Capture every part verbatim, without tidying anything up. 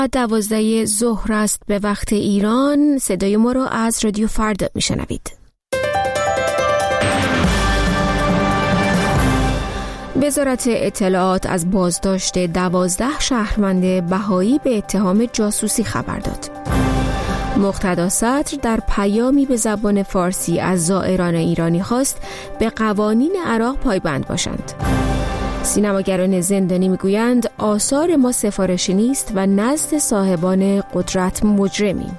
دوازده ظهر است به وقت ایران. صدای ما را از رادیو فردا میشنوید. وزارت اطلاعات از بازداشت دوازده شهروند بهایی به اتهام جاسوسی خبر داد. مقتدا صدر در پیامی به زبان فارسی از زائران ایرانی خواست به قوانین عراق پایبند باشند. سینماگران زندانی میگویند آثار ما سفارشی نیست و نزد صاحبان قدرت مجرمیم.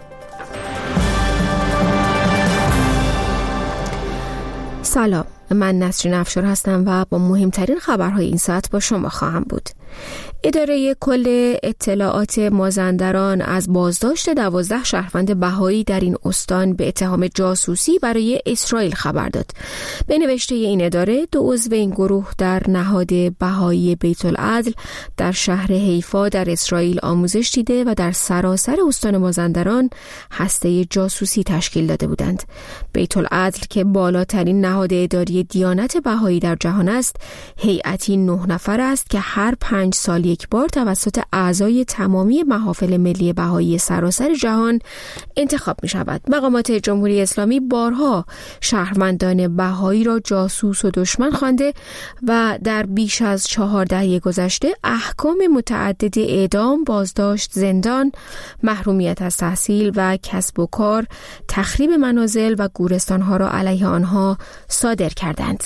سلام، من نسرین افشار هستم و با مهمترین خبرهای این ساعت با شما خواهم بود. اداره کل اطلاعات مازندران از بازداشت دوازده شهروند بهایی در این استان به اتهام جاسوسی برای اسرائیل خبر داد. به نوشته این اداره، دو عضو این گروه در نهاد بهایی بیت العدل در شهر حیفا در اسرائیل آموزش دیده و در سراسر استان مازندران هسته جاسوسی تشکیل داده بودند. بیت العدل که بالاترین نهاد اداری دیانت بهایی در جهان است، هیئتی نه نفر است که هر پنج سال یک بار توسط اعضای تمامی محافل ملی بهایی سراسر جهان انتخاب می شود. مقامات جمهوری اسلامی بارها شهروندان بهایی را جاسوس و دشمن خوانده و در بیش از چهار دهه گذشته احکام متعدد اعدام، بازداشت، زندان، محرومیت از تحصیل و کسب و کار، تخریب منازل و گورستانها را علیه آنها صادر کردند.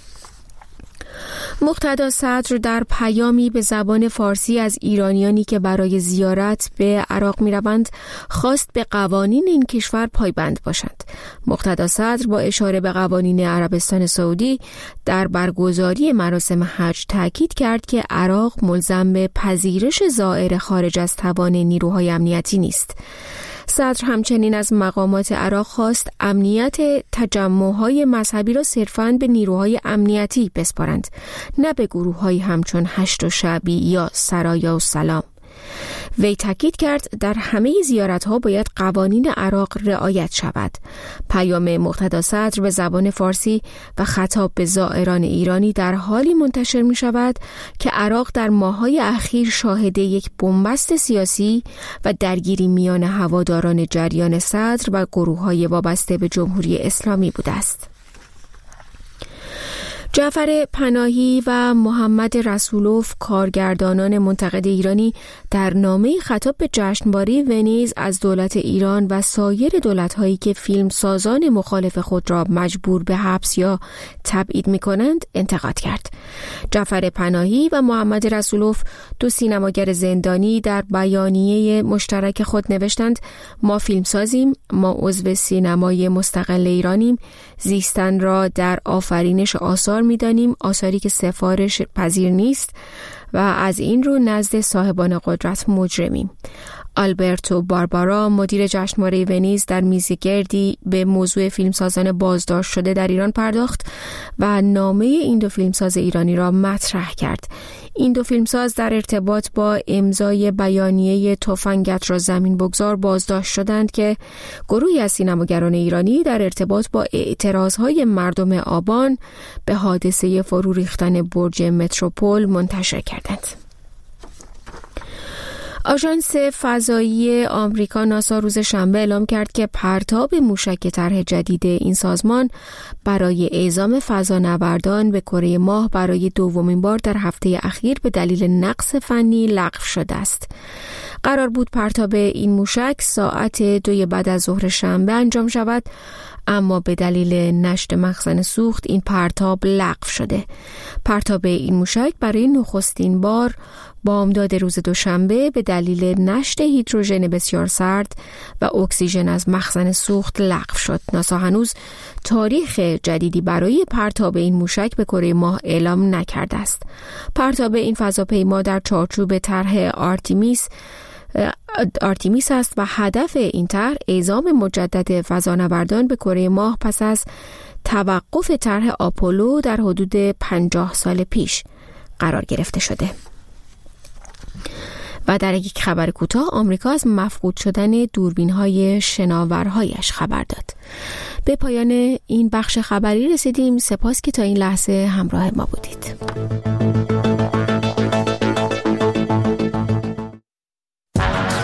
مقتدا صدر در پیامی به زبان فارسی از ایرانیانی که برای زیارت به عراق می روند خواست به قوانین این کشور پایبند باشند. مقتدا صدر با اشاره به قوانین عربستان سعودی در برگزاری مراسم حج تاکید کرد که عراق ملزم به پذیرش زائر خارج از توان نیروهای امنیتی نیست. صدر همچنین از مقامات عراق خواست امنیت تجمع‌های مذهبی را صرفاً به نیروهای امنیتی بسپارند، نه به گروه‌هایی همچون هشت و شعبی یا سرایا و سلام. وی تاکید کرد در همه زیارت‌ها باید قوانین عراق رعایت شود. پیام مقتدا صدر به زبان فارسی و خطاب به زائران ایرانی در حالی منتشر می شود که عراق در ماه‌های اخیر شاهد یک بنبست سیاسی و درگیری میان هواداران جریان صدر و گروه‌های وابسته به جمهوری اسلامی بوده است. جعفر پناهی و محمد رسولوف، کارگردانان منتقد ایرانی، در نامه خطاب به جشنواره ونیز از دولت ایران و سایر دولت‌هایی که فیلمسازان مخالف خود را مجبور به حبس یا تبعید می‌کنند انتقاد کرد. جعفر پناهی و محمد رسولوف، دو سینماگر زندانی، در بیانیه مشترک خود نوشتند: ما فیلمسازیم، ما عضو سینمای مستقل ایرانیم، زیستن را در آفرینش آثار می‌دانیم، آثاری که سفارش پذیر نیست و از این رو نزد صاحبان قدرت مجرمیم. آلبرتو باربارا، مدیر جشنواره ونیز، در میزگردی به موضوع فیلمسازان بازداشت شده در ایران پرداخت و نامه این دو فیلمساز ایرانی را مطرح کرد. این دو فیلمساز در ارتباط با امضای بیانیه تفنگت را زمین بگذار بازداشت شدند که گروهی از سینماگران ایرانی در ارتباط با اعتراضهای مردم آبان به حادثه فرو ریختن برج متروپول منتشر کردند. آژانس فضایی آمریکا ناسا روز شنبه اعلام کرد که پرتاب موشک طرح جدید این سازمان برای اعزام فضانوردان به کره ماه برای دومین بار در هفته اخیر به دلیل نقص فنی لغو شده است. قرار بود پرتاب این موشک ساعت دوی بعد از ظهر شنبه انجام شود، اما به دلیل نشت مخزن سوخت این پرتاب لغو شده. پرتاب این موشک برای نخستین بار بامداد روز دوشنبه به دلیل نشت هیدروژن بسیار سرد و اکسیژن از مخزن سوخت لغو شد. ناسا هنوز تاریخ جدیدی برای پرتاب این موشک به کره ماه اعلام نکرده است. پرتاب این فضاپیما در چارچوب طرح آرتیمیس آرتیمیس است و هدف این طرح اعزام مجدد فضانوردان به کره ماه پس از توقف طرح آپولو در حدود پنجاه سال پیش قرار گرفته شده. و در یک خبر کوتاه، آمریکا از مفقود شدن دوربین‌های شناورهایش خبر داد. به پایان این بخش خبری رسیدیم. سپاس که تا این لحظه همراه ما بودید.